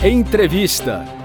Entrevista.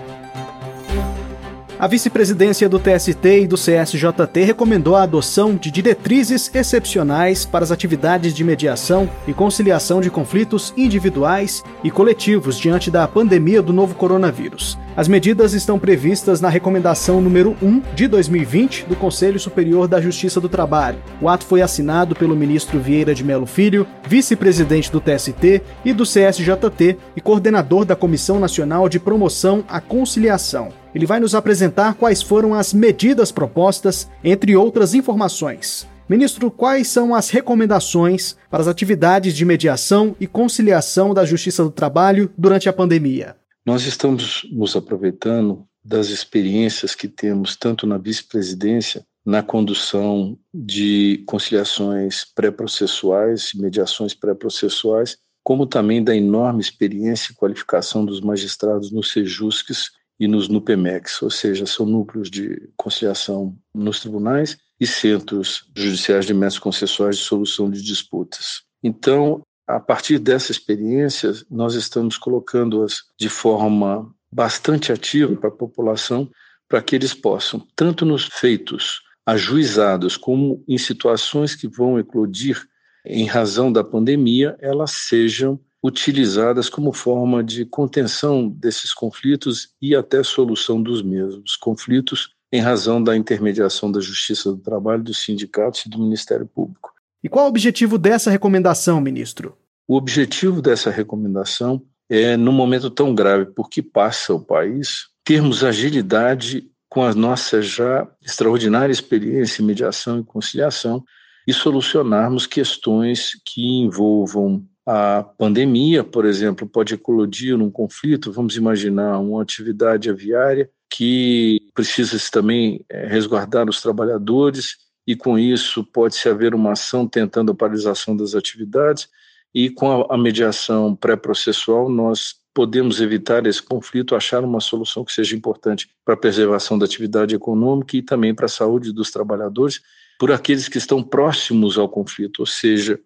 A vice-presidência do TST e do CSJT recomendou a adoção de diretrizes excepcionais para as atividades de mediação e conciliação de conflitos individuais e coletivos diante da pandemia do novo coronavírus. As medidas estão previstas na recomendação número 1 de 2020 do Conselho Superior da Justiça do Trabalho. O ato foi assinado pelo ministro Vieira de Mello Filho, vice-presidente do TST e do CSJT e coordenador da Comissão Nacional de Promoção à Conciliação. Ele vai nos apresentar quais foram as medidas propostas, entre outras informações. Ministro, quais são as recomendações para as atividades de mediação e conciliação da Justiça do Trabalho durante a pandemia? Nós estamos nos aproveitando das experiências que temos tanto na vice-presidência, na condução de conciliações pré-processuais, mediações pré-processuais, como também da enorme experiência e qualificação dos magistrados nos SEJUSCs e nos NUPEMECs, ou seja, são núcleos de conciliação nos tribunais e centros judiciais de métodos concessuais de solução de disputas. Então, a partir dessa experiência, nós estamos colocando-as de forma bastante ativa para a população, para que eles possam, tanto nos feitos ajuizados, como em situações que vão eclodir em razão da pandemia, elas sejam utilizadas como forma de contenção desses conflitos e até solução dos mesmos conflitos em razão da intermediação da Justiça do Trabalho, dos sindicatos e do Ministério Público. E qual o objetivo dessa recomendação, ministro? O objetivo dessa recomendação é, num momento tão grave por que passa o país, termos agilidade com a nossa já extraordinária experiência em mediação e conciliação e solucionarmos questões que envolvam a pandemia, por exemplo, pode eclodir num conflito, vamos imaginar uma atividade aviária que precisa-se também resguardar os trabalhadores e com isso pode-se haver uma ação tentando a paralisação das atividades e com a mediação pré-processual nós podemos evitar esse conflito, achar uma solução que seja importante para a preservação da atividade econômica e também para a saúde dos trabalhadores por aqueles que estão próximos ao conflito, ou seja,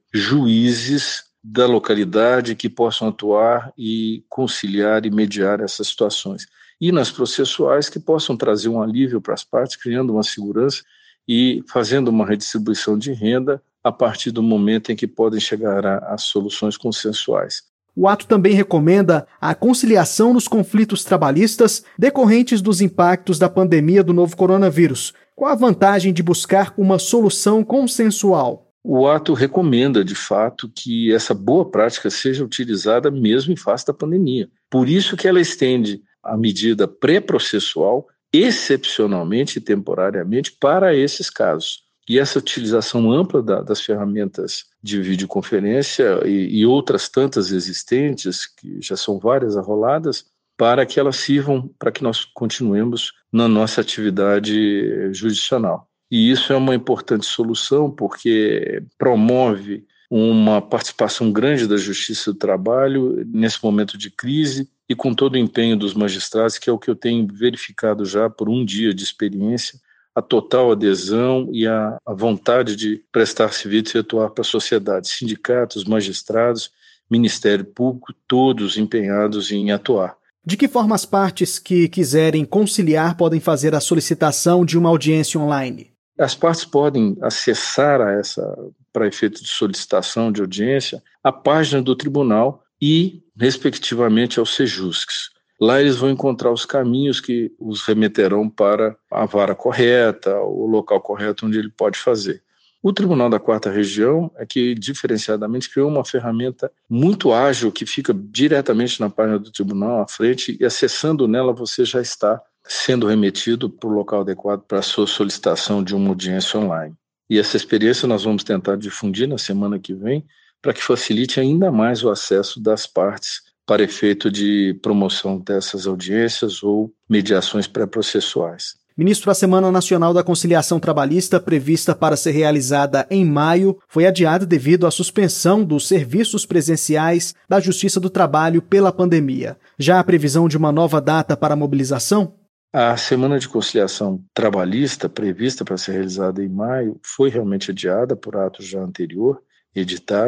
juízes da localidade que possam atuar e conciliar e mediar essas situações. E nas processuais que possam trazer um alívio para as partes, criando uma segurança e fazendo uma redistribuição de renda a partir do momento em que podem chegar a soluções consensuais. O ato também recomenda a conciliação nos conflitos trabalhistas decorrentes dos impactos da pandemia do novo coronavírus. Qual a vantagem de buscar uma solução consensual? O ato recomenda, de fato, que essa boa prática seja utilizada mesmo em face da pandemia. Por isso que ela estende a medida pré-processual, excepcionalmente e temporariamente, para esses casos. E essa utilização ampla das ferramentas de videoconferência e outras tantas existentes, que já são várias arroladas, para que elas sirvam para que nós continuemos na nossa atividade jurisdicional. E isso é uma importante solução porque promove uma participação grande da Justiça do Trabalho nesse momento de crise e com todo o empenho dos magistrados, que é o que eu tenho verificado já por um dia de experiência, a total adesão e a vontade de prestar serviço e atuar para a sociedade, sindicatos, magistrados, Ministério Público, todos empenhados em atuar. De que forma as partes que quiserem conciliar podem fazer a solicitação de uma audiência online? As partes podem acessar para efeito de solicitação de audiência, a página do tribunal e, respectivamente, aos SEJUSCs. Lá eles vão encontrar os caminhos que os remeterão para a vara correta, o local correto onde ele pode fazer. O Tribunal da Quarta Região é que, diferenciadamente, criou uma ferramenta muito ágil que fica diretamente na página do tribunal, à frente, e acessando nela você já está sendo remetido para o local adequado para a sua solicitação de uma audiência online. E essa experiência nós vamos tentar difundir na semana que vem para que facilite ainda mais o acesso das partes para efeito de promoção dessas audiências ou mediações pré-processuais. Ministro, a Semana Nacional da Conciliação Trabalhista, prevista para ser realizada em maio, foi adiada devido à suspensão dos serviços presenciais da Justiça do Trabalho pela pandemia. Já há previsão de uma nova data para a mobilização? A Semana de Conciliação Trabalhista, prevista para ser realizada em maio, foi realmente adiada por ato já anterior, editado,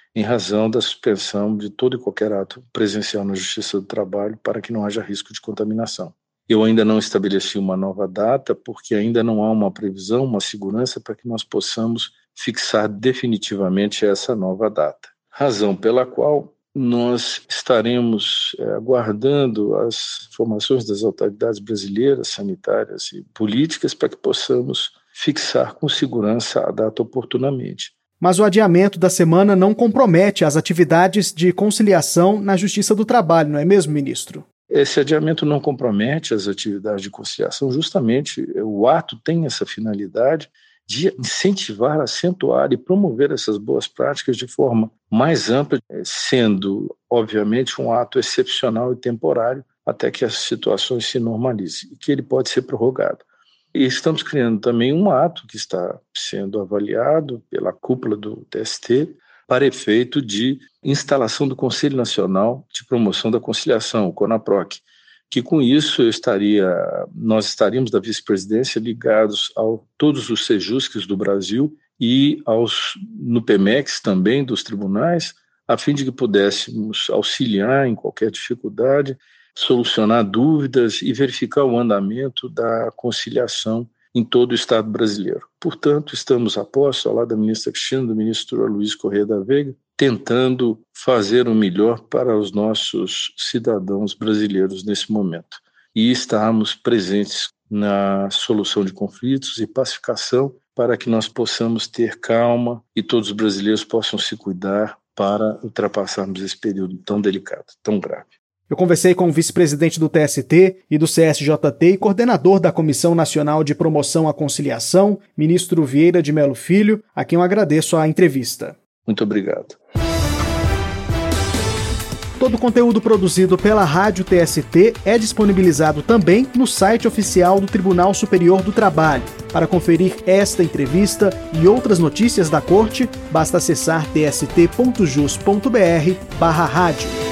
em razão da suspensão de todo e qualquer ato presencial na Justiça do Trabalho para que não haja risco de contaminação. Eu ainda não estabeleci uma nova data porque ainda não há uma previsão, uma segurança para que nós possamos fixar definitivamente essa nova data. Razão pela qual nós estaremos aguardando as informações das autoridades brasileiras, sanitárias e políticas para que possamos fixar com segurança a data oportunamente. Mas o adiamento da semana não compromete as atividades de conciliação na Justiça do Trabalho, não é mesmo, ministro? Esse adiamento não compromete as atividades de conciliação, justamente o ato tem essa finalidade de incentivar, acentuar e promover essas boas práticas de forma mais ampla, sendo, obviamente, um ato excepcional e temporário até que as situações se normalizem e que ele pode ser prorrogado. E estamos criando também um ato que está sendo avaliado pela cúpula do TST para efeito de instalação do Conselho Nacional de Promoção da Conciliação, o CONAPROC, que com isso nós estaríamos da vice-presidência ligados a todos os sejusques do Brasil e no PEMEX também dos tribunais, a fim de que pudéssemos auxiliar em qualquer dificuldade, solucionar dúvidas e verificar o andamento da conciliação em todo o Estado brasileiro. Portanto, estamos a posto, ao lado da ministra Cristina, do ministro Luiz Correia da Veiga, tentando fazer o melhor para os nossos cidadãos brasileiros nesse momento. E estarmos presentes na solução de conflitos e pacificação para que nós possamos ter calma e todos os brasileiros possam se cuidar para ultrapassarmos esse período tão delicado, tão grave. Eu conversei com o vice-presidente do TST e do CSJT e coordenador da Comissão Nacional de Promoção à Conciliação, ministro Vieira de Mello Filho, a quem eu agradeço a entrevista. Muito obrigado. Todo o conteúdo produzido pela Rádio TST é disponibilizado também no site oficial do Tribunal Superior do Trabalho. Para conferir esta entrevista e outras notícias da Corte, basta acessar tst.jus.br/rádio.